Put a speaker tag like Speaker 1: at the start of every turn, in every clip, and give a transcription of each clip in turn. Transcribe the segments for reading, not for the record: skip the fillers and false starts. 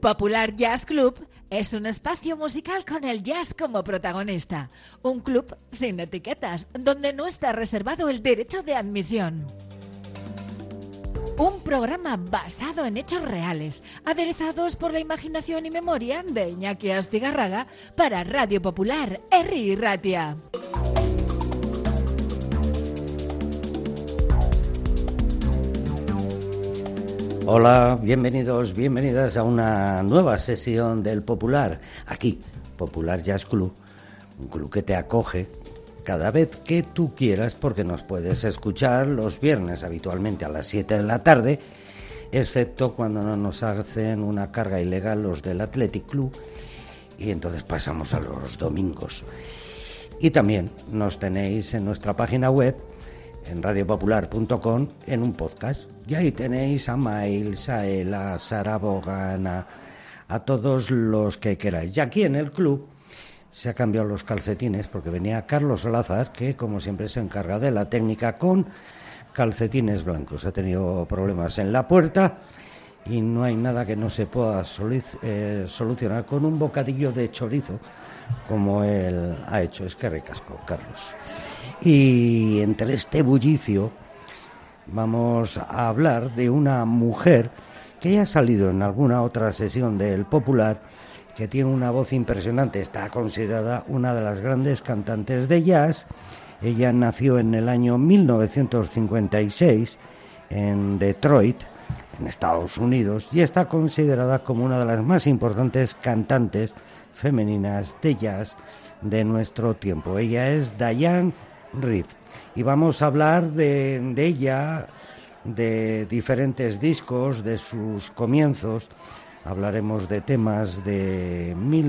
Speaker 1: Popular Jazz Club es un espacio musical con el jazz como protagonista. Un club sin etiquetas, donde no está reservado el derecho de admisión. Un programa basado en hechos reales, aderezados por la imaginación y memoria de Iñaki Astigarraga para Radio Popular, Herri Ratia.
Speaker 2: Hola, bienvenidos, bienvenidas a una nueva sesión del Popular, aquí, Popular Jazz Club, un club que te acoge cada vez que tú quieras, porque nos puedes escuchar los viernes habitualmente a las 7 de la tarde, excepto cuando no nos hacen una carga ilegal los del Athletic Club, y entonces pasamos a los domingos. Y también nos tenéis en nuestra página web, en radiopopular.com, en un podcast. Y ahí tenéis a Miles, a Ela, a Sara Bogan, a todos los que queráis. Y aquí en el club se ha cambiado los calcetines porque venía Carlos Solázar, que como siempre se encarga de la técnica con calcetines blancos. Ha tenido problemas en la puerta y no hay nada que no se pueda solucionar con un bocadillo de chorizo como él ha hecho. Es que ricasco, Carlos. Y entre este bullicio vamos a hablar de una mujer que ya ha salido en alguna otra sesión del Popular, que tiene una voz impresionante. Está considerada una de las grandes cantantes de jazz. Ella nació en el año 1956 en Detroit, en Estados Unidos, y está considerada como una de las más importantes cantantes femeninas de jazz de nuestro tiempo. Ella es Diane Reed. Y vamos a hablar de ella, de diferentes discos, de sus comienzos. Hablaremos de temas de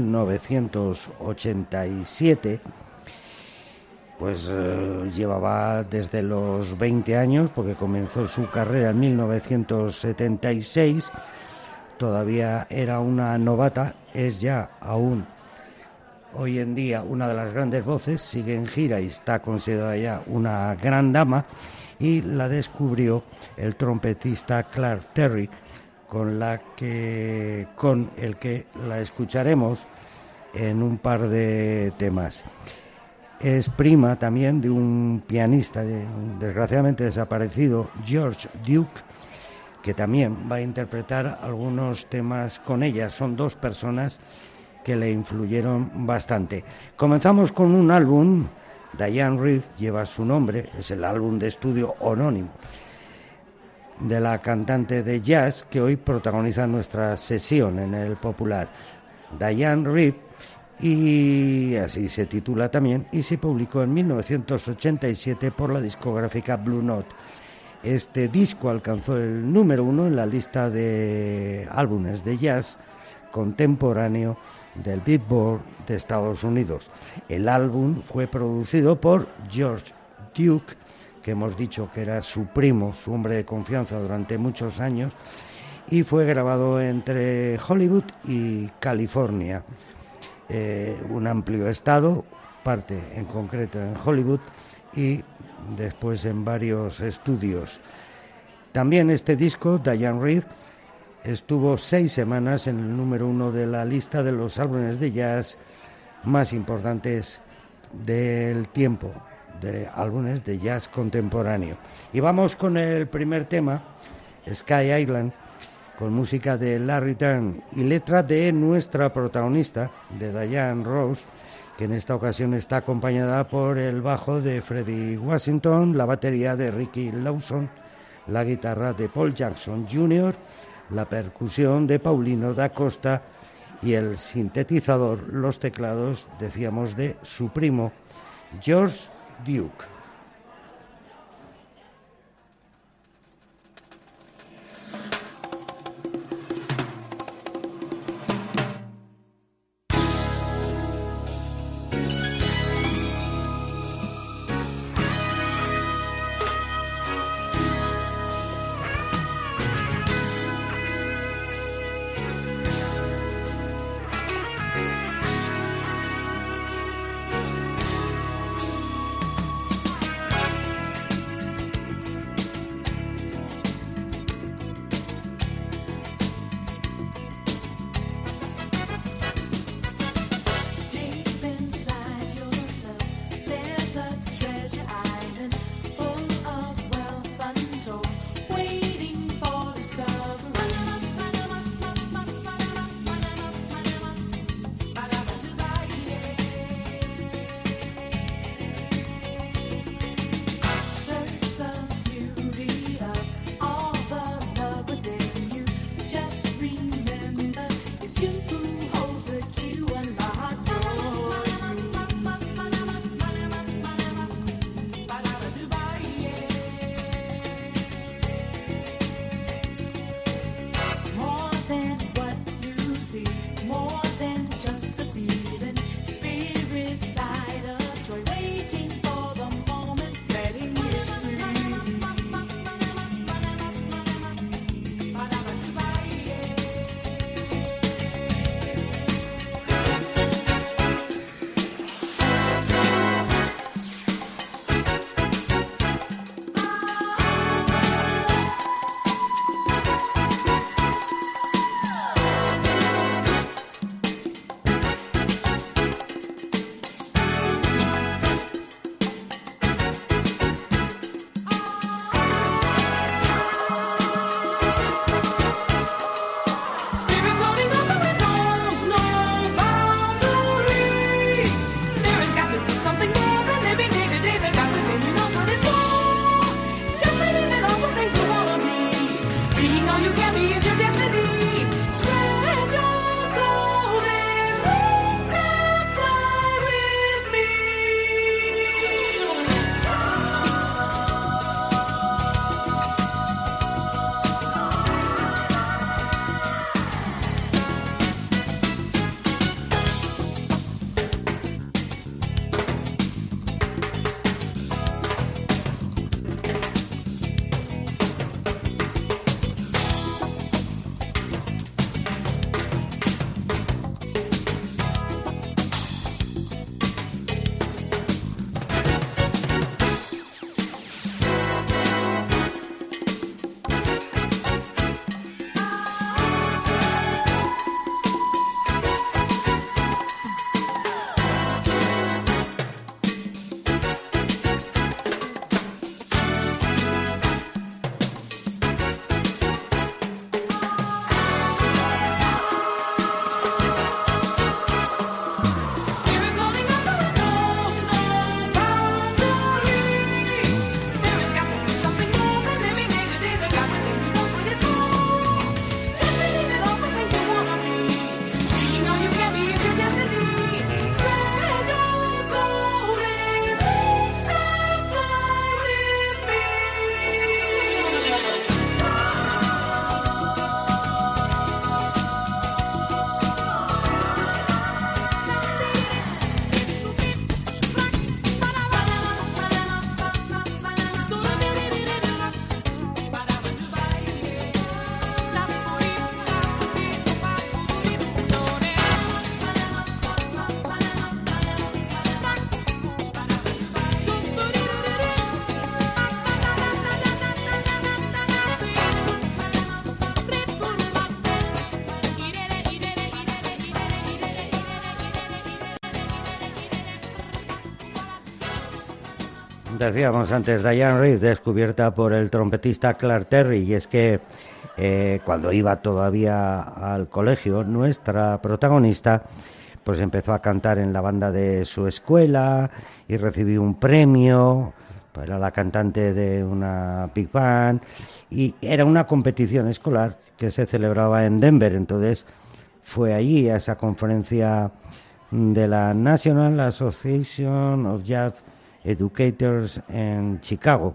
Speaker 2: 1987. Pues llevaba desde los 20 años, porque comenzó su carrera en 1976. Todavía era una novata, es ya aún hoy en día una de las grandes voces, sigue en gira y está considerada ya una gran dama, y la descubrió el trompetista Clark Terry, con el que la escucharemos en un par de temas. Es prima también de un pianista desgraciadamente desaparecido, George Duke, que también va a interpretar algunos temas con ella. Son dos personas que le influyeron bastante. Comenzamos con un álbum. Diane Reed lleva su nombre, es el álbum de estudio homónimo de la cantante de jazz que hoy protagoniza nuestra sesión en el Popular, Diane Reed, y así se titula también, y se publicó en 1987 por la discográfica Blue Note. Este disco alcanzó el número 1 en la lista de álbumes de jazz contemporáneo del Billboard de Estados Unidos. El álbum fue producido por George Duke, que hemos dicho que era su primo, su hombre de confianza durante muchos años, y fue grabado entre Hollywood y California. Un amplio estado, parte en concreto en Hollywood y después en varios estudios. También este disco, Diane Reed, estuvo 6 semanas en el número 1 de la lista de los álbumes de jazz más importantes del tiempo, de álbumes de jazz contemporáneo. Y vamos con el primer tema, Sky Island, con música de Larry Turn y letra de nuestra protagonista, de Diane Rose, que en esta ocasión está acompañada por el bajo de Freddie Washington, la batería de Ricky Lawson, la guitarra de Paul Jackson Jr., la percusión de Paulino da Costa y el sintetizador, los teclados, decíamos, de su primo, George Duke. Decíamos antes, Diane Reeves, descubierta por el trompetista Clark Terry, y es que cuando iba todavía al colegio, nuestra protagonista pues empezó a cantar en la banda de su escuela y recibió un premio, era la cantante de una big band, y era una competición escolar que se celebraba en Denver. Entonces fue allí a esa conferencia de la National Association of Jazz Educators en Chicago,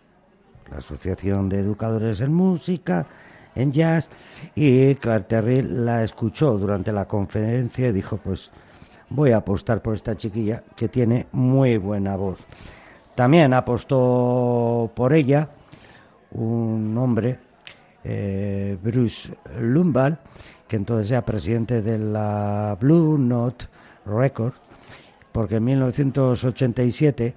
Speaker 2: la Asociación de Educadores en Música, en Jazz, y Clark Terry la escuchó durante la conferencia y dijo, pues voy a apostar por esta chiquilla que tiene muy buena voz. También apostó por ella un hombre, Bruce Lumval, que entonces era presidente de la Blue Note Records, porque en 1987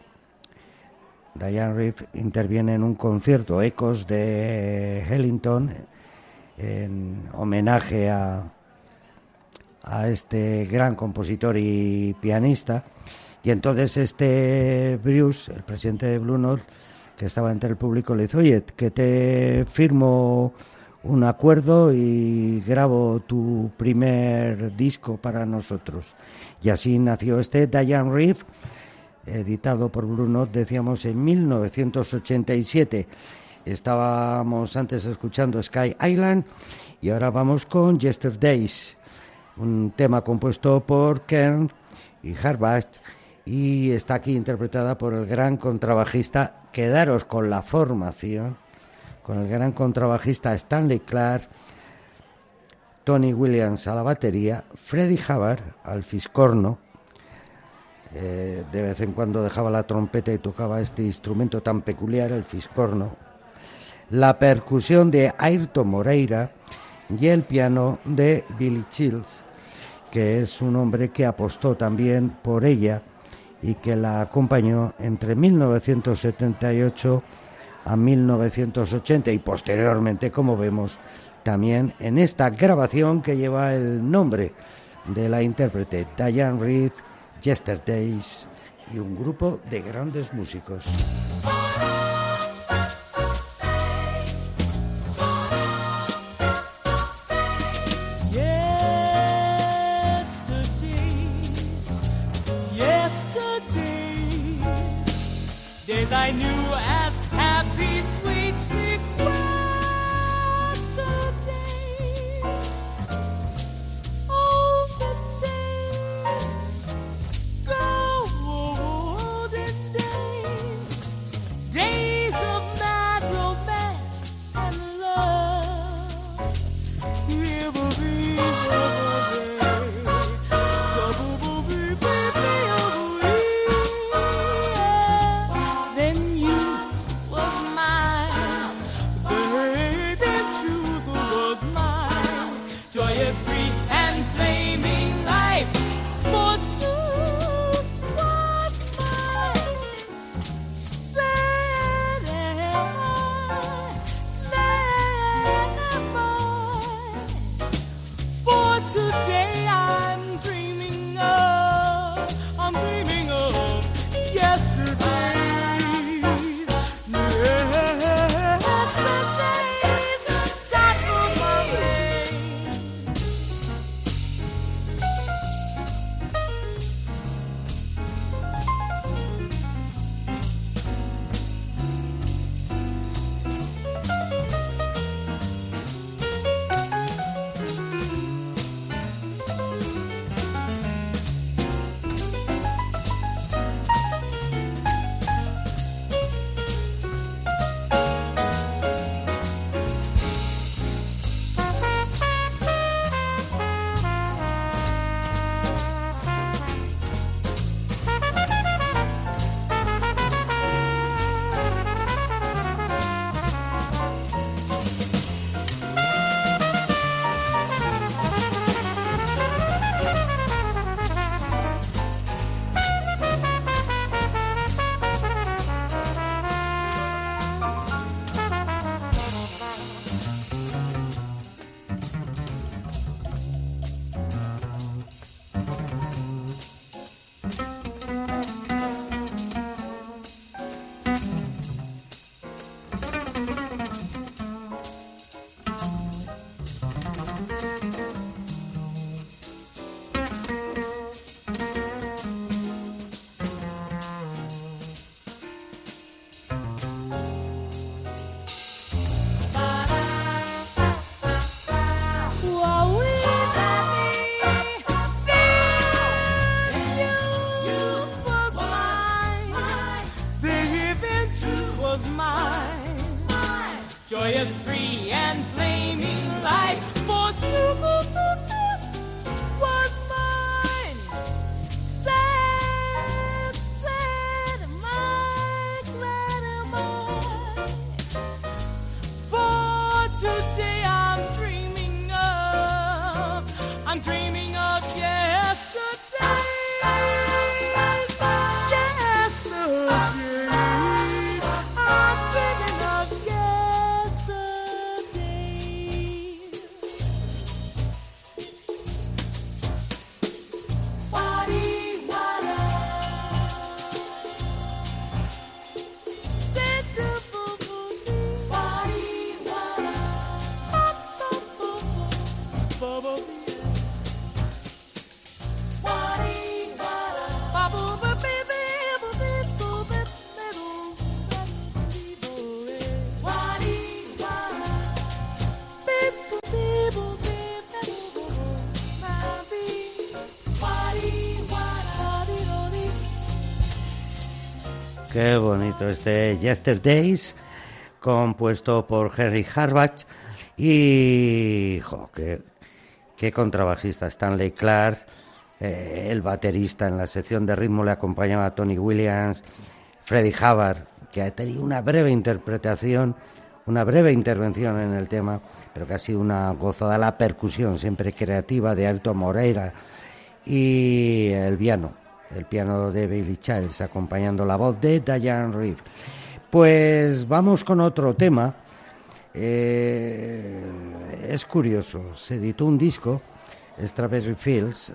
Speaker 2: Diane Reeves interviene en un concierto, Ecos de Ellington, en homenaje a este gran compositor y pianista. Y entonces este Bruce, el presidente de Blue Note, que estaba entre el público, le dice, oye, que te firmo un acuerdo y grabo tu primer disco para nosotros. Y así nació este Diane Reeves, editado por Blue Note, decíamos, en 1987. Estábamos antes escuchando Sky Island y ahora vamos con Yesterdays, un tema compuesto por Kern y Harbach, y está aquí interpretada por el gran contrabajista. Quedaros con la formación, con el gran contrabajista Stanley Clarke, Tony Williams a la batería, Freddie Hubbard al fiscorno, de vez en cuando dejaba la trompeta y tocaba este instrumento tan peculiar, el fiscorno, la percusión de Ayrton Moreira y el piano de Billy Childs, que es un hombre que apostó también por ella y que la acompañó entre 1978 a 1980 y posteriormente, como vemos, también en esta grabación que lleva el nombre de la intérprete, Diane Reed, Yesterdays, y un grupo de grandes músicos.
Speaker 3: I knew as happy, sweet, sequestered days. Oh, the days, golden days, days of mad romance and love. joyous, free, and flaming light. For was mine. Sad, sad, my glad am I. For today I'm dreaming of yesterday.
Speaker 2: Qué bonito este Yesterdays, compuesto por Henry Harbach y qué contrabajista Stanley Clarke, el baterista en la sección de ritmo le acompañaba a Tony Williams, Freddie Hubbard, que ha tenido una breve intervención en el tema, pero que ha sido una gozada. La percusión siempre creativa de Ayrton Moreira y el piano de Billy Childs acompañando la voz de Diane Reeves. Pues vamos con otro tema. Es curioso, se editó un disco, Strawberry Fields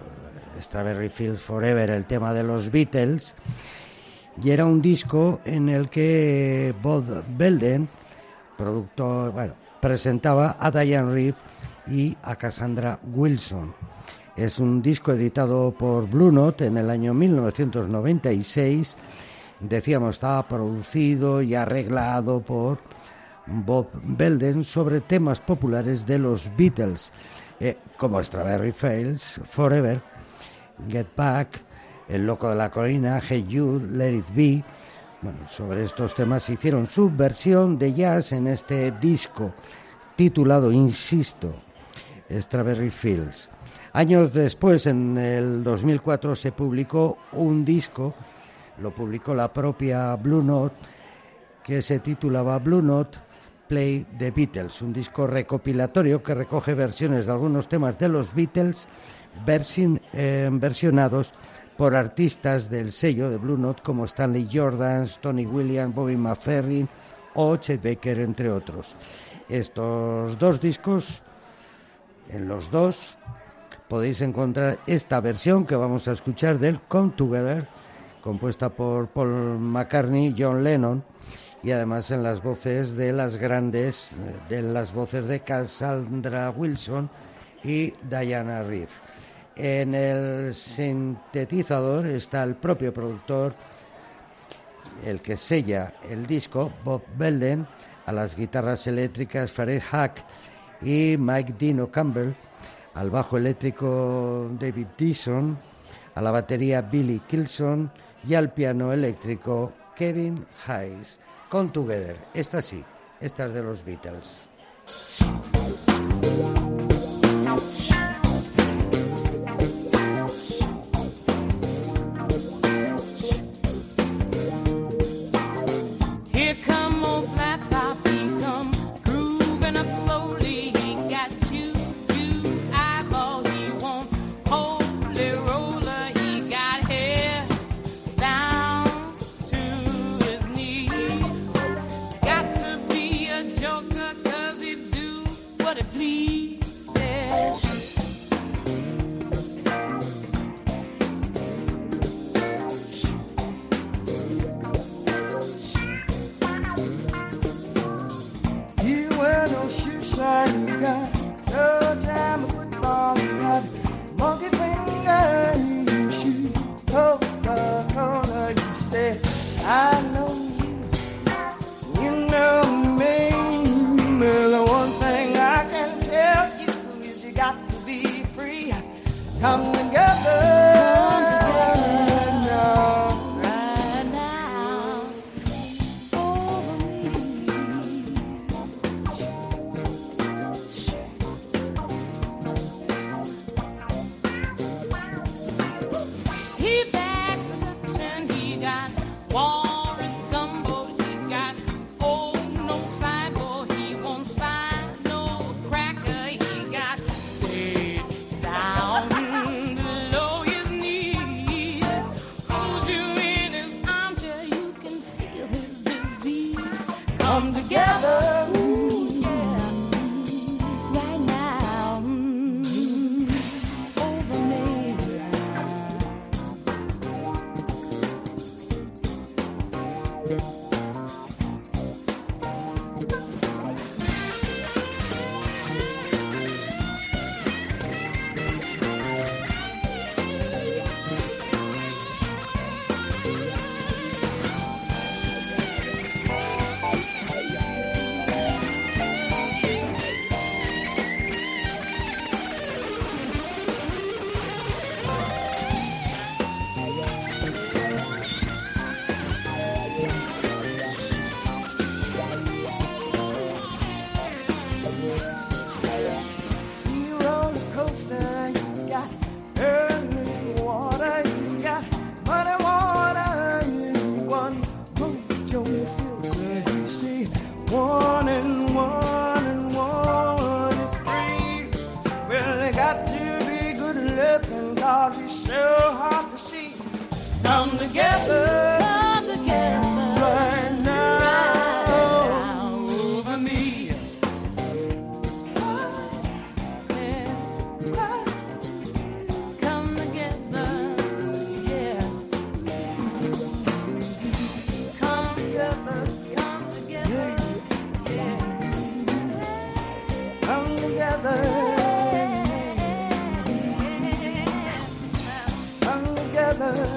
Speaker 2: Forever, el tema de los Beatles, y era un disco en el que Bob Belden, productor, presentaba a Diane Reeves y a Cassandra Wilson. Es un disco editado por Blue Note en el año 1996. Decíamos, estaba producido y arreglado por Bob Belden sobre temas populares de los Beatles, como Strawberry Fields Forever, Get Back, El Loco de la Colina, Hey Jude, Let It Be. Bueno, sobre estos temas hicieron su versión de jazz en este disco titulado, insisto, Strawberry Fields. Años después, en el 2004, se publicó un disco, lo publicó la propia Blue Note, que se titulaba Blue Note Play the Beatles, un disco recopilatorio que recoge versiones de algunos temas de los Beatles versionados por artistas del sello de Blue Note como Stanley Jordan, Tony Williams, Bobby McFerrin o Chet Baker, entre otros. Estos dos discos, en los dos podéis encontrar esta versión que vamos a escuchar del Come Together, compuesta por Paul McCartney y John Lennon, y además en las voces de las voces de Cassandra Wilson y Diana Reeves. En el sintetizador está el propio productor, el que sella el disco, Bob Belden, a las guitarras eléctricas Fred Hack y Mike Dino Campbell, al bajo eléctrico David Deason, a la batería Billy Kilson y al piano eléctrico Kevin Hayes. Come Together, esta sí, esta es de los Beatles.
Speaker 3: Down come together. Come together. Right now, over me. Come together, yeah. Come together, yeah. Come together. Come together.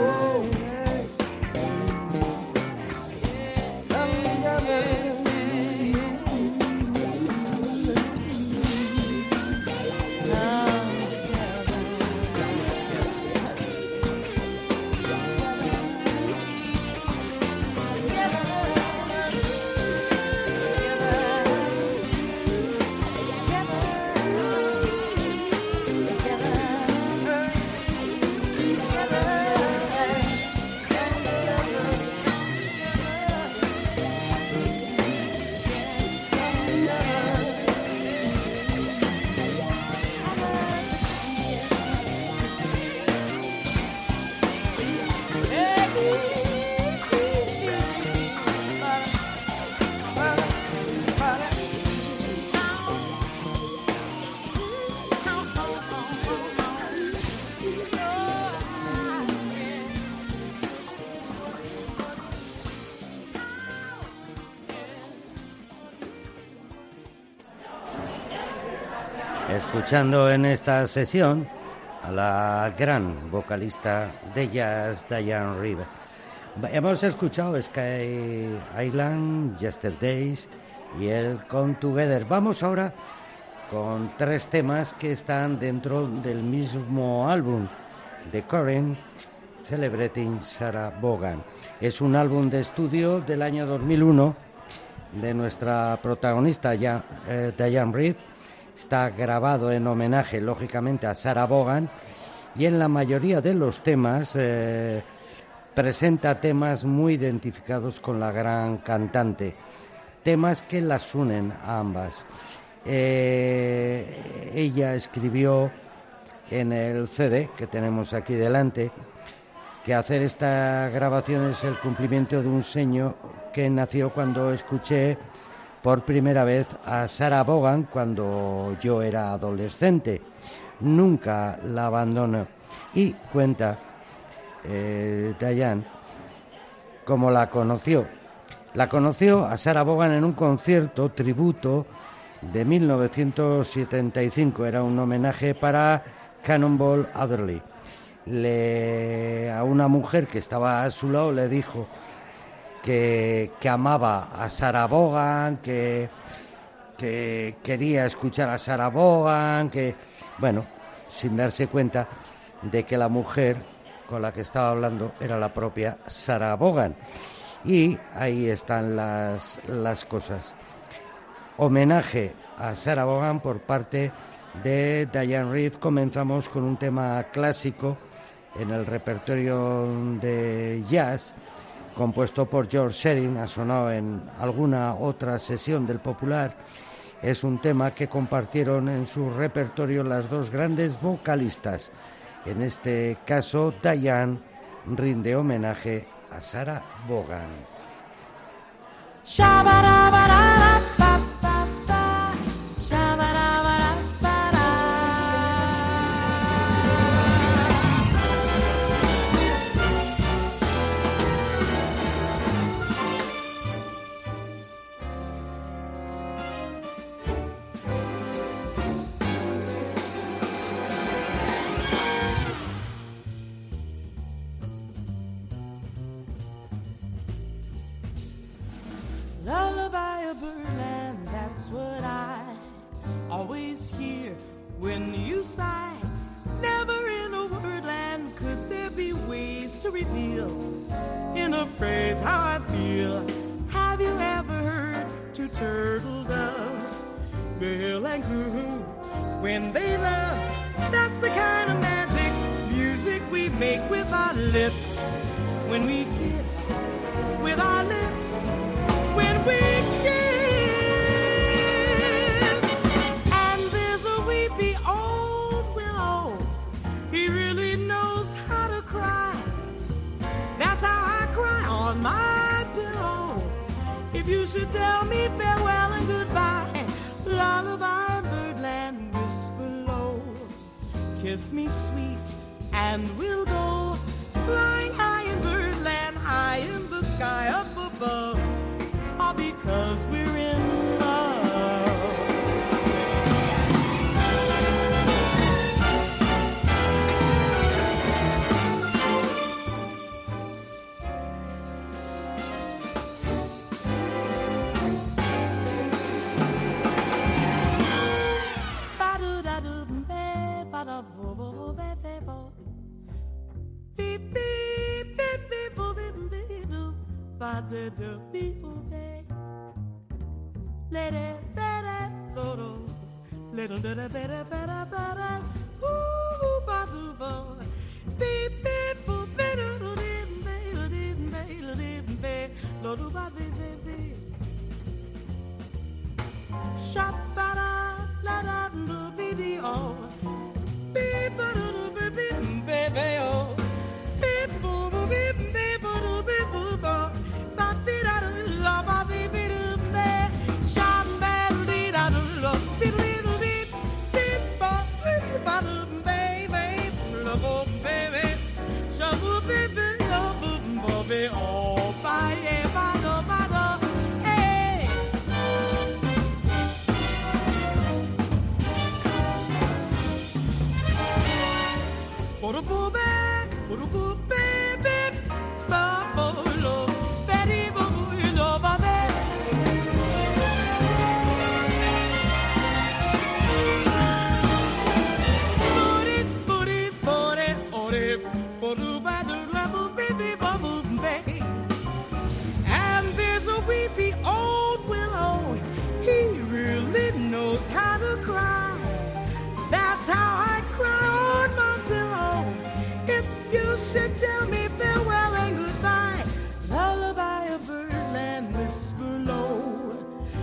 Speaker 2: Escuchando en esta sesión a la gran vocalista de jazz Diane Reeves. Hemos escuchado Sky Island, Yesterdays y el Come Together. Vamos ahora con tres temas que están dentro del mismo álbum de Corinne, Celebrating Sarah Vaughan. Es un álbum de estudio del año 2001 de nuestra protagonista Diane Reeves. Está grabado en homenaje, lógicamente, a Sarah Vaughan, y en la mayoría de los temas presenta temas muy identificados con la gran cantante, temas que las unen a ambas. Ella escribió en el CD que tenemos aquí delante que hacer esta grabación es el cumplimiento de un sueño que nació cuando escuché por primera vez a Sarah Vaughan cuando yo era adolescente. Nunca la abandonó. Y cuenta Diane cómo la conoció. La conoció a Sarah Vaughan en un concierto tributo de 1975. Era un homenaje para Cannonball Adderley. A una mujer que estaba a su lado le dijo que amaba a Sarah Vaughan, que quería escuchar a Sarah Vaughan, sin darse cuenta de que la mujer con la que estaba hablando era la propia Sarah Vaughan. Y ahí están las cosas. Homenaje a Sarah Vaughan por parte de Diane Reeves. Comenzamos con un tema clásico en el repertorio de jazz, compuesto por George Shearing, ha sonado en alguna otra sesión del Popular. Es un tema que compartieron en su repertorio las dos grandes vocalistas. En este caso, Diane rinde homenaje a Sarah Vaughan.
Speaker 3: Lullaby of birdland, that's what I always hear when you sigh. Never in a wordland could there be ways to reveal in a phrase how I feel. Have you ever heard two turtle doves bill and coo when they love? That's the kind of magic music we make with our lips when we kiss with our lips. When we kiss, and there's a weepy old willow, he really knows how to cry. If you should tell me farewell and goodbye, lullaby in birdland, whisper low, kiss me sweet, and we'll go flying high in birdland, high in the sky up above, all because we're in love. And there's a weepy old willow, he really knows how to cry. That's how I cry on my pillow. If you should tell me farewell and goodbye, lullaby of birdland, whisper low,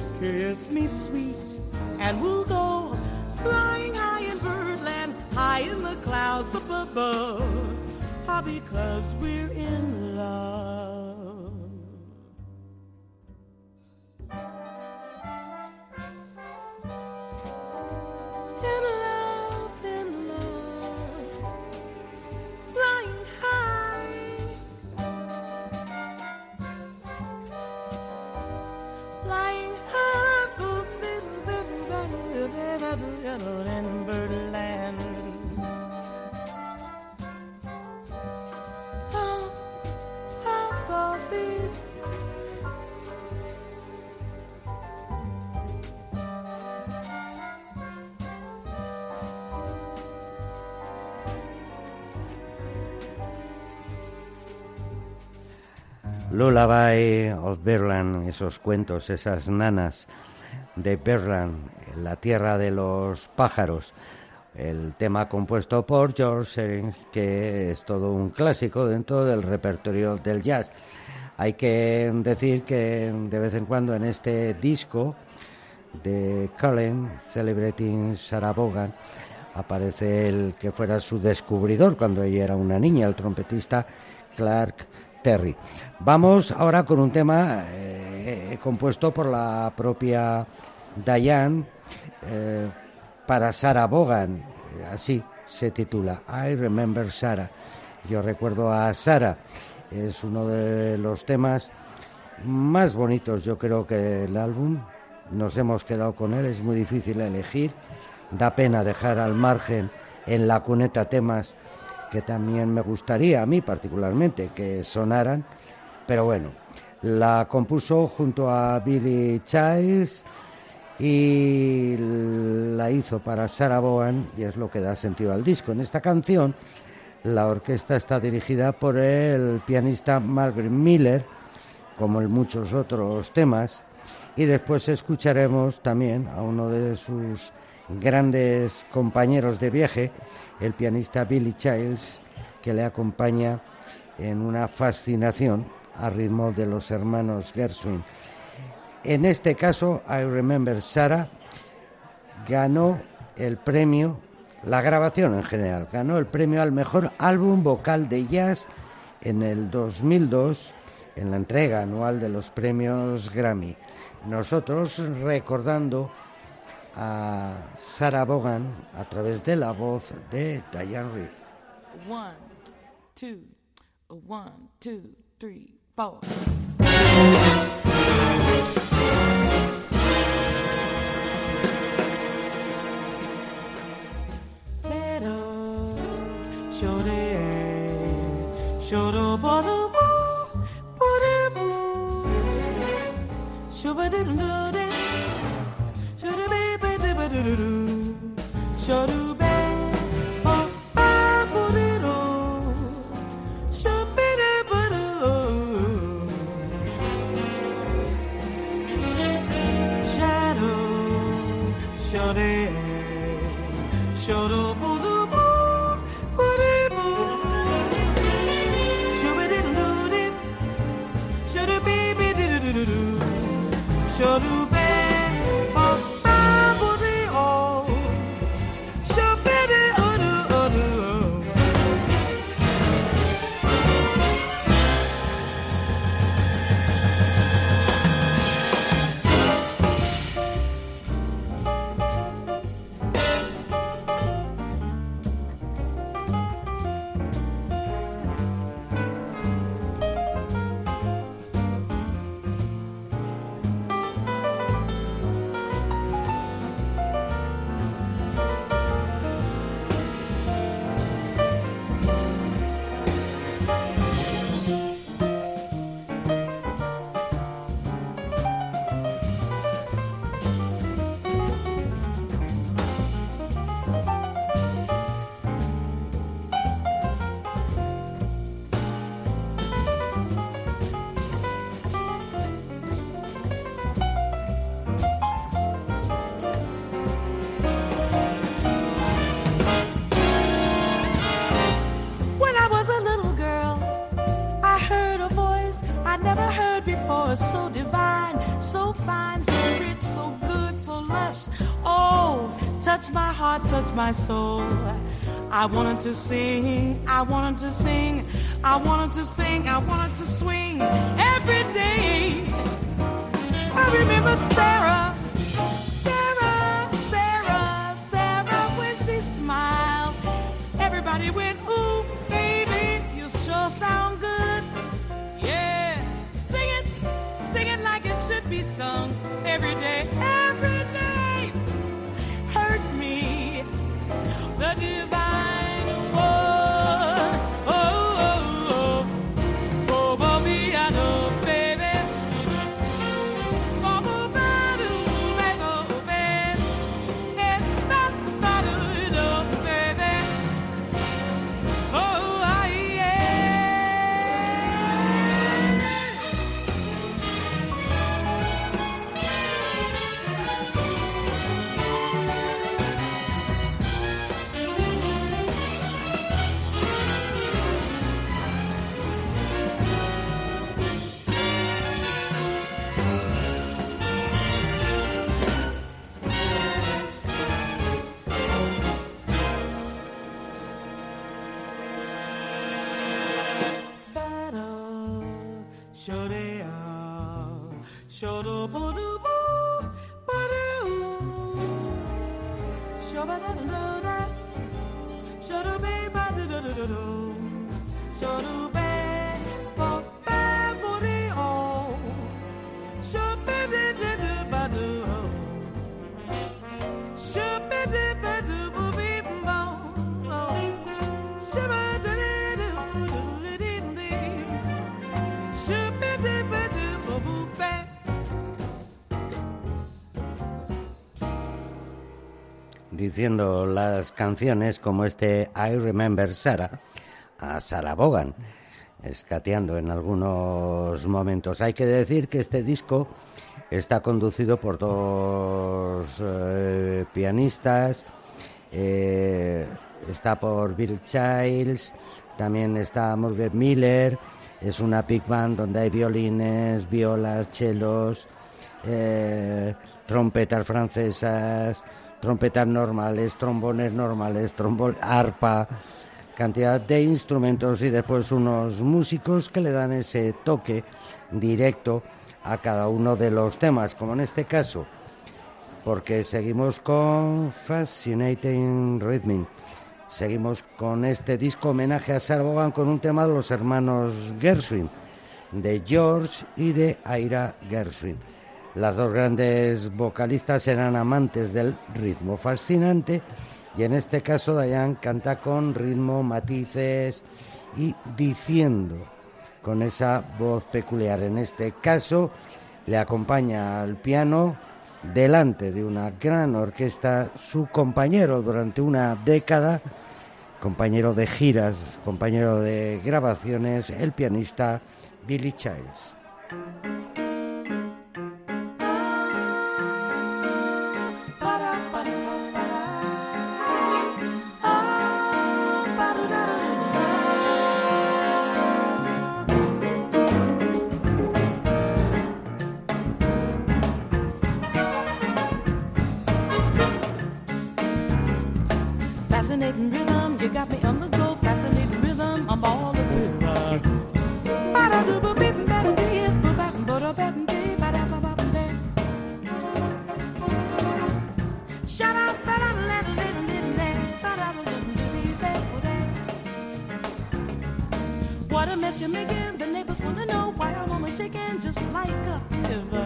Speaker 3: kiss me sweet, and we'll go flying high in birdland, high in the clouds up above, all because we're in love. In love, flying high, flying high, in birdland.
Speaker 2: Lullaby of Birdland, esos cuentos, esas nanas de Birdland, la tierra de los pájaros, el tema compuesto por George Shearing, que es todo un clásico dentro del repertorio del jazz. Hay que decir que de vez en cuando en este disco de Cullen, Celebrating Sarah Vaughan, aparece el que fuera su descubridor cuando ella era una niña, el trompetista Clark Terry. Vamos ahora con un tema compuesto por la propia Diane para Sarah Vaughan, así se titula, I Remember Sarah. Yo recuerdo a Sarah, es uno de los temas más bonitos, yo creo, que del álbum. Nos hemos quedado con él, es muy difícil elegir, da pena dejar al margen en la cuneta temas que también me gustaría a mí particularmente que sonaran, pero bueno, la compuso junto a Billy Childs y la hizo para Sarah Vaughan, y es lo que da sentido al disco. En esta canción la orquesta está dirigida por el pianista Margaret Miller, como en muchos otros temas, y después escucharemos también a uno de sus grandes compañeros de viaje, el pianista Billy Childs, que le acompaña en una fascinación a ritmo de los hermanos Gershwin. En este caso, I Remember Sarah ganó el premio, la grabación en general, ganó el premio al mejor álbum vocal de jazz en el 2002 en la entrega anual de los premios Grammy. Nosotros recordando a Sarah Vaughan a través de la voz de Diane Reeves.
Speaker 3: 1, 2, 1, 2, 3, 4. So divine, so fine, so rich, so good, so lush. Oh, touch my heart, touch my soul. I wanted to sing, I wanted to sing, I wanted to sing, I wanted to swing every day. I remember Sarah, Sarah, Sarah, Sarah, when she smiled, everybody went, ooh, baby, you sure sound good. Yeah, sing it like it should be sung every day, every day. Hurt me, the divine one. Oh, oh, oh, oh, Bobby, I know, baby. Oh, oh, baby, it's not baby. Oh, yeah.
Speaker 2: Diciendo las canciones como este I Remember Sarah a Sarah Vaughan, escateando en algunos momentos. Hay que decir que este disco está conducido por dos pianistas, está por Bill Childs, también está Murray Miller. Es una big band donde hay violines, violas, chelos, trompetas francesas, trompetas normales, trombones normales, arpa, cantidad de instrumentos y después unos músicos que le dan ese toque directo a cada uno de los temas, como en este caso, porque seguimos con Fascinating Rhythm. Seguimos con este disco homenaje a Sarah Vaughan con un tema de los hermanos Gershwin, de George y de Ira Gershwin. Las dos grandes vocalistas eran amantes del ritmo fascinante y en este caso Diane canta con ritmo, matices y diciendo con esa voz peculiar. En este caso le acompaña al piano delante de una gran orquesta su compañero durante una década, compañero de giras, compañero de grabaciones, el pianista Billy Childs.
Speaker 3: Fascinating rhythm, you got me on the go. Fascinating rhythm, I'm all the rhythm. What a mess you're making, the neighbors wanna know why I'm always shaking just like a river.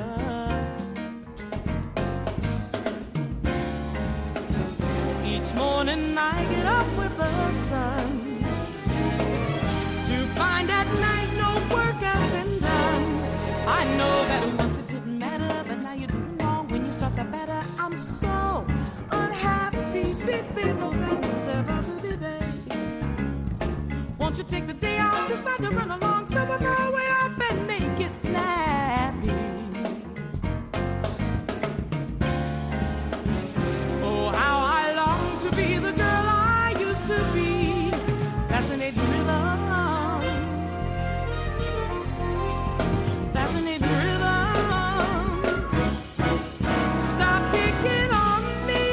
Speaker 3: Each morning I get up with the sun to find at night no work has been done. I know that once it didn't matter, but now you're doing wrong when you start to batter. I'm so unhappy. Won't you take the day off, decide to run along, so we'll go way off and make it snappy. Oh, how I long to be the girl I used to be. Fascinating rhythm, fascinating rhythm. Stop picking on me.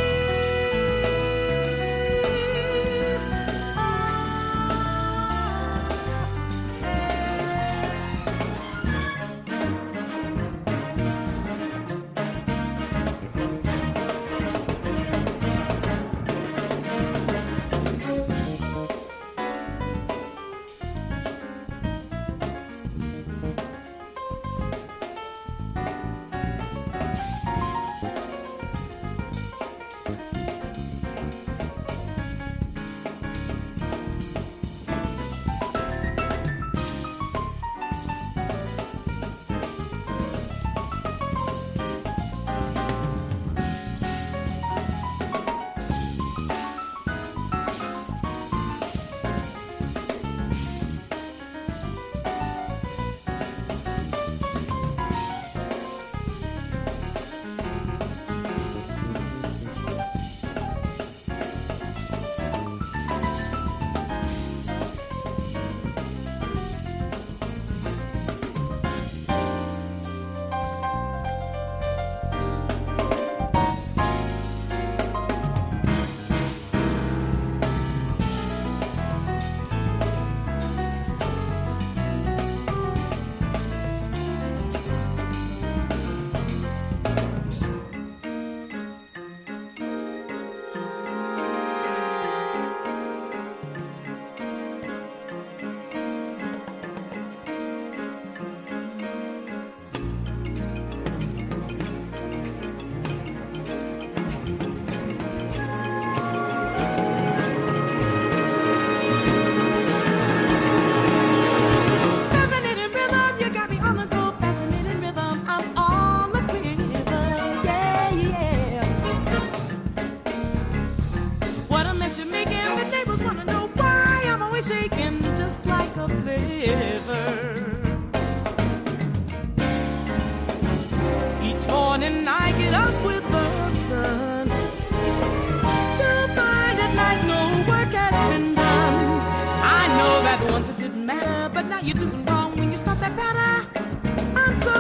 Speaker 3: You're doing wrong when you start that patter. I'm so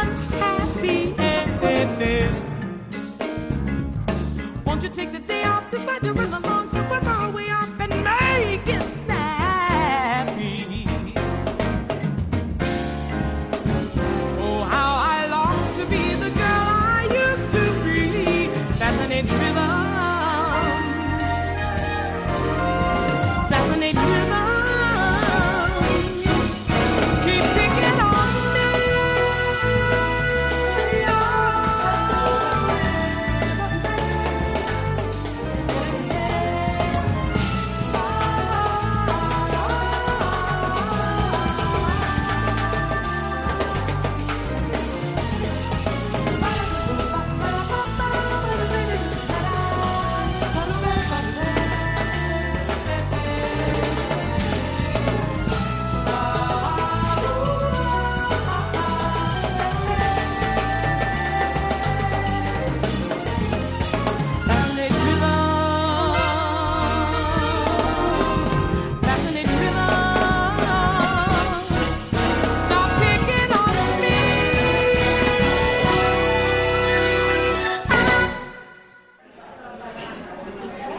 Speaker 3: unhappy. Won't you take the day off, decide to run along somewhere far away off and make it snap?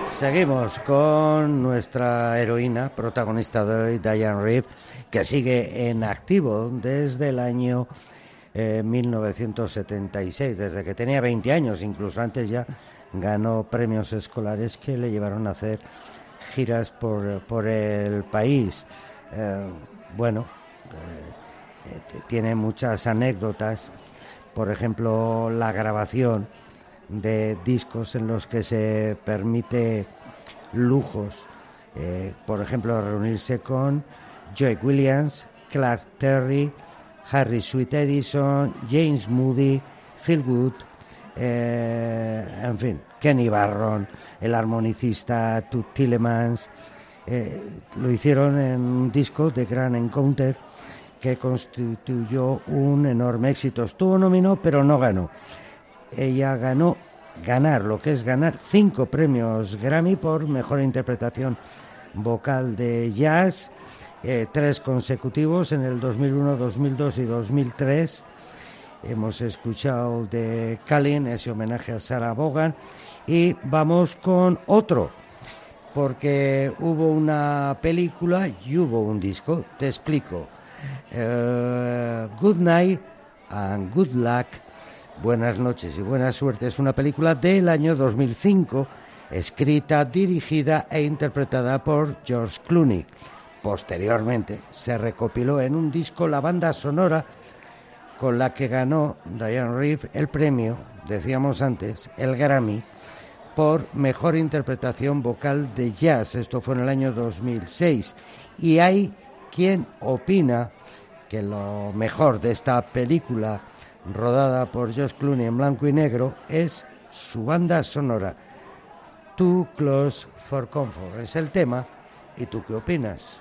Speaker 2: Seguimos con nuestra heroína, protagonista de hoy, Diane Reeves, que sigue en activo desde el año 1976, desde que tenía 20 años, incluso antes ya ganó premios escolares que le llevaron a hacer giras por el país. Tiene muchas anécdotas, por ejemplo, la grabación de discos en los que se permite lujos, por ejemplo, reunirse con Joe Williams, Clark Terry, Harry Sweet Edison, James Moody, Phil Wood, en fin, Kenny Barron, el armonicista Tut Tillemans. Lo hicieron en un disco de Grand Encounter que constituyó un enorme éxito. Estuvo nominado, pero no ganó. Ella ganar 5 premios Grammy por mejor interpretación vocal de jazz, 3 consecutivos en el 2001, 2002 y 2003. Hemos escuchado de Kalin, ese homenaje a Sarah Vaughan, y vamos con otro, porque hubo una película y hubo un disco. Te explico. Good Night and Good Luck, Buenas noches y buena suerte, es una película del año 2005, escrita, dirigida e interpretada por George Clooney. Posteriormente se recopiló en un disco la banda sonora con la que ganó Diane Reeves el premio, decíamos antes, el Grammy, por mejor interpretación vocal de jazz. Esto fue en el año 2006. Y hay quien opina que lo mejor de esta película, rodada por George Clooney en blanco y negro, es su banda sonora. Too Close for Comfort es el tema. ¿Y tú qué opinas?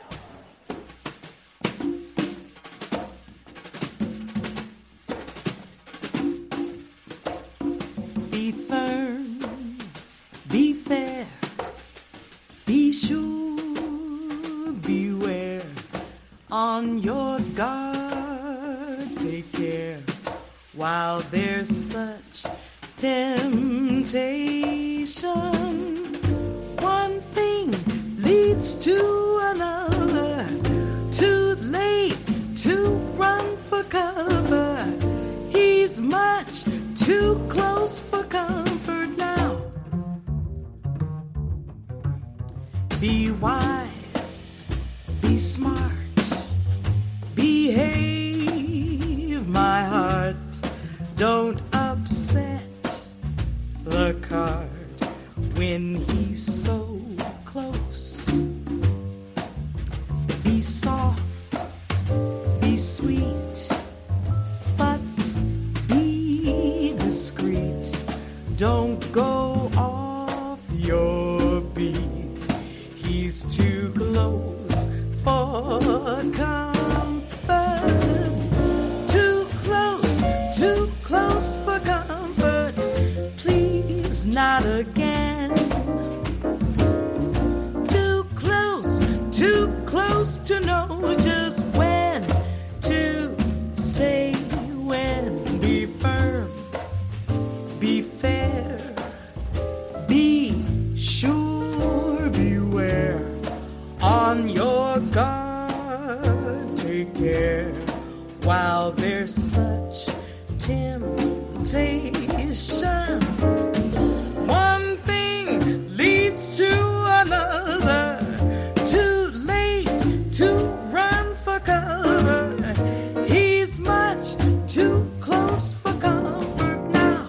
Speaker 3: Be firm, be fair, be sure, beware, on your guard, take care, while there's such temptation. One thing leads to another, too late to run for cover. He's much too close for comfort now. Be wise, be smart, behave, my heart. Don't upset the card when he's so close. Be soft, be sweet, but be discreet. Don't go off your beat. He's too close for comfort. Too close for comfort. Please, not again. Too close to know just when to say when. Be firm, be fair, be sure, beware, on your guard, take care, while there's such temptation. One thing leads to another, too late to run for cover. He's much too close for comfort now.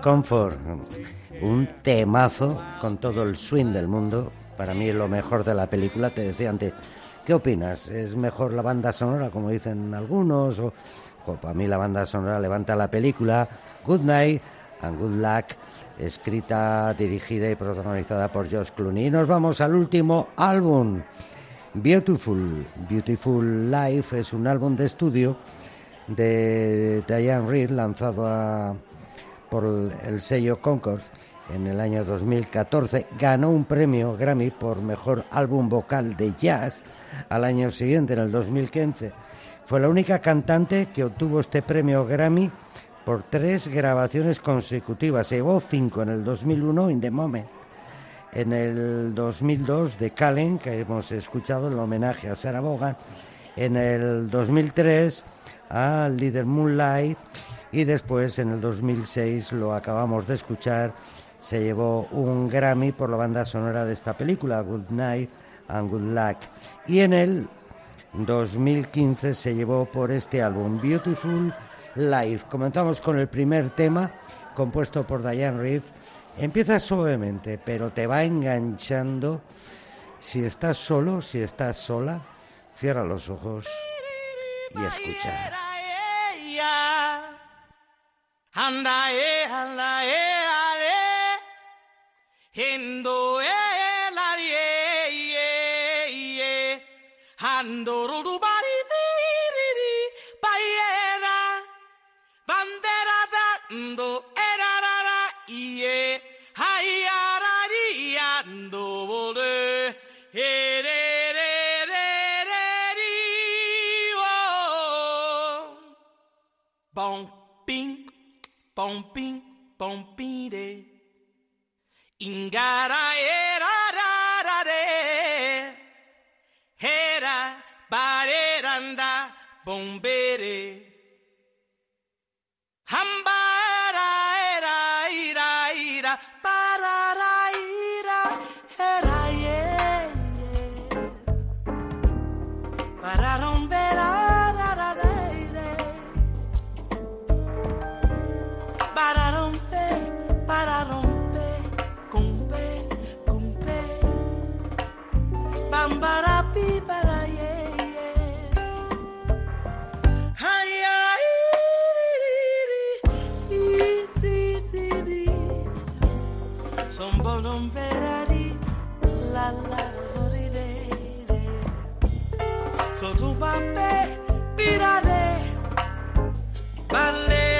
Speaker 2: Comfort, un temazo con todo el swing del mundo. Para mí es lo mejor de la película. Te decía antes, ¿qué opinas? ¿Es mejor la banda sonora, como dicen algunos? Para mí la banda sonora levanta la película. Good Night and Good Luck, escrita, dirigida y protagonizada por George Clooney. Y nos vamos al último álbum, Beautiful Life. Es un álbum de estudio de Diane Reed, lanzado por el sello Concord en el año 2014. Ganó un premio Grammy por mejor álbum vocal de jazz al año siguiente, en el 2015. Fue la única cantante que obtuvo este premio Grammy por 3 grabaciones consecutivas. Se llevó 5 en el 2001, In the Moment. En el 2002, The Calling, que hemos escuchado, el homenaje a Sarah Vaughan. En el 2003, a Little Moonlight. Y después, en el 2006, lo acabamos de escuchar, se llevó un Grammy por la banda sonora de esta película, Good Night and Good Luck. Y en el 2015 se llevó por este álbum, Beautiful Life. Comenzamos con el primer tema, compuesto por Diane Reed. Empieza suavemente, pero te va enganchando. Si estás solo, si estás sola, cierra los ojos y escucha.
Speaker 3: Bomping, bomping, de. Ingara era ra de. Era bareranda bombere. Hambara era ira ira parara ira era ye. Para romper para romper, con pe, bambara pi para ye, ay ay, son bonom perari, la lorire, so tu pape pirade, vale.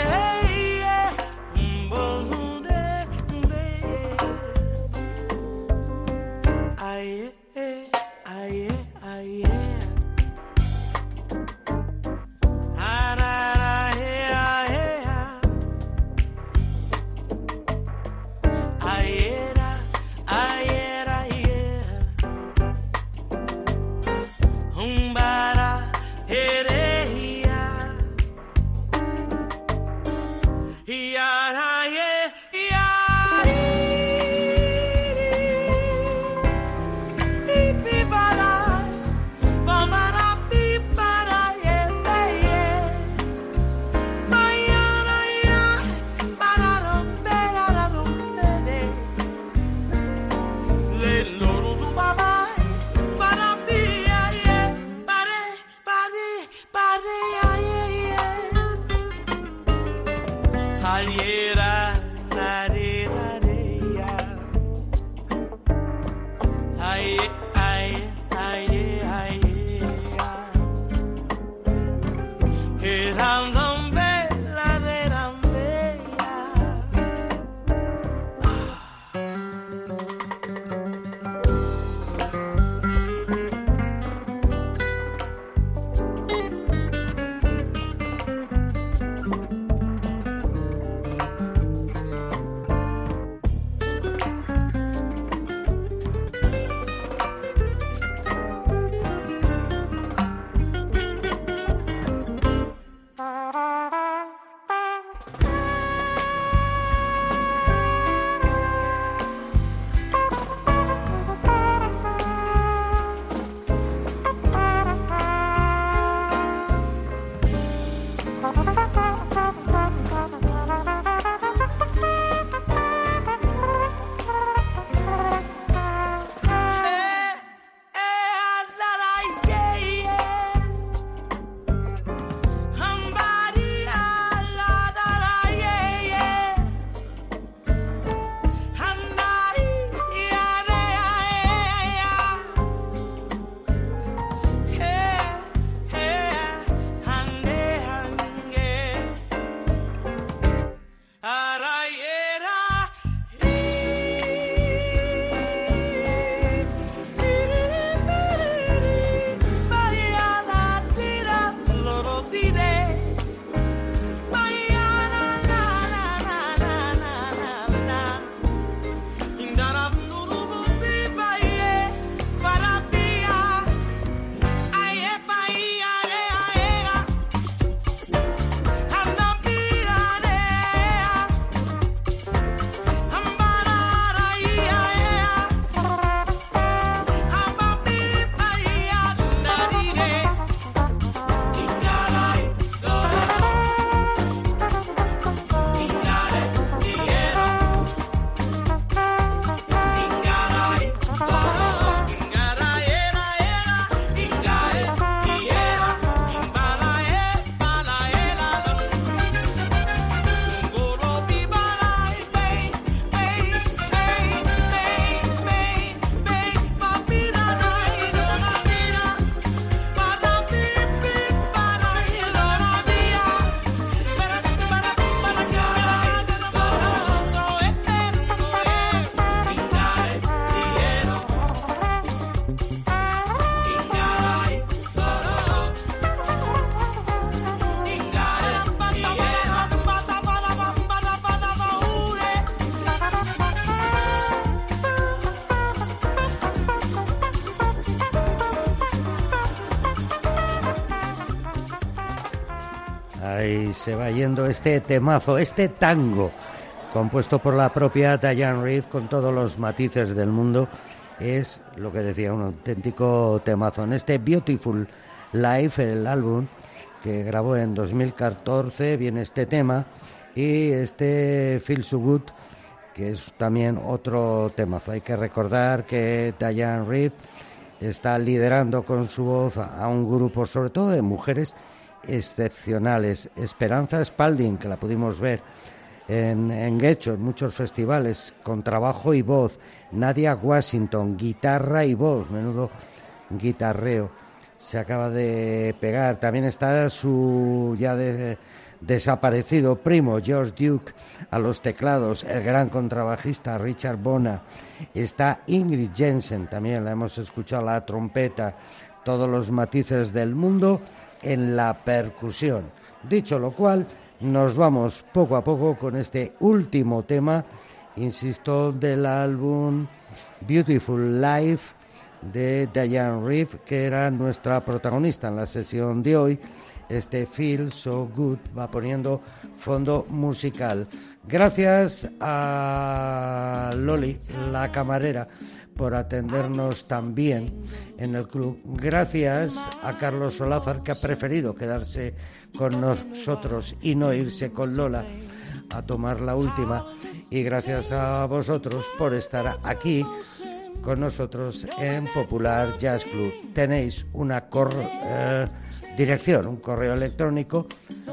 Speaker 2: y se va yendo este temazo, este tango, compuesto por la propia Diane Reeves con todos los matices del mundo. Es, lo que decía, un auténtico temazo. En este Beautiful Life, el álbum que grabó en 2014, viene este tema, y este Feel So Good, que es también otro temazo. Hay que recordar que Diane Reeves está liderando con su voz a un grupo, sobre todo de mujeres excepcionales. Esperanza Spalding, que la pudimos ver en Guecho, en muchos festivales, con trabajo y voz. Nadia Washington, guitarra y voz, menudo guitarreo, se acaba de pegar. También está su ya desaparecido primo George Duke a los teclados, el gran contrabajista Richard Bona. Está Ingrid Jensen, también la hemos escuchado, la trompeta, todos los matices del mundo en la percusión. Dicho lo cual, nos vamos poco a poco con este último tema, insisto, del álbum Beautiful Life de Diane Reeves, que era nuestra protagonista en la sesión de hoy. Este Feel So Good va poniendo fondo musical. Gracias a Loli, la camarera, por atendernos tan bien en el club. Gracias a Carlos Solázar, que ha preferido quedarse con nosotros y no irse con Lola a tomar la última. Y gracias a vosotros por estar aquí con nosotros en Popular Jazz Club. Tenéis una dirección, un correo electrónico,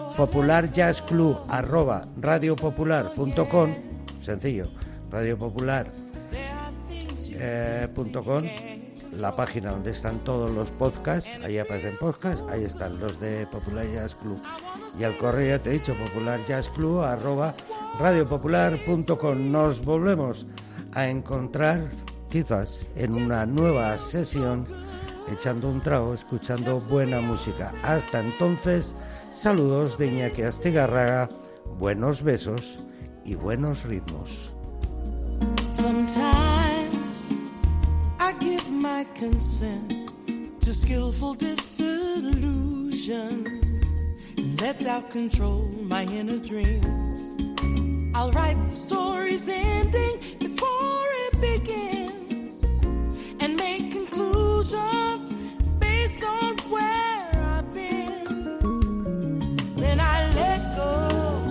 Speaker 2: popularjazzclub@radiopopular.com, sencillo, radiopopular.com, la página donde están todos los podcasts. Ahí aparecen podcasts, ahí están los de Popular Jazz Club, y al correo, ya te he dicho, popularjazzclub@radiopopular.com. Nos volvemos a encontrar quizás en una nueva sesión, echando un trago, escuchando buena música. Hasta entonces, saludos de Iñaki Astigarraga, buenos besos y buenos ritmos.
Speaker 3: Sometimes I give my consent to skillful disillusion and let doubt control my inner dreams. I'll write the story's ending before it begins and make conclusions based on where I've been. Then I let go.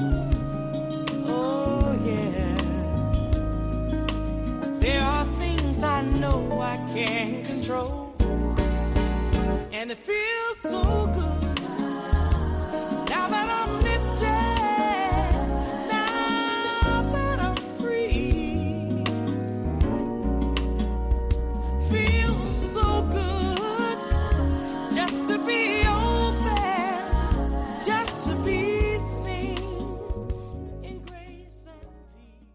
Speaker 3: Oh yeah. There are things I know I can't control, and it feels so good.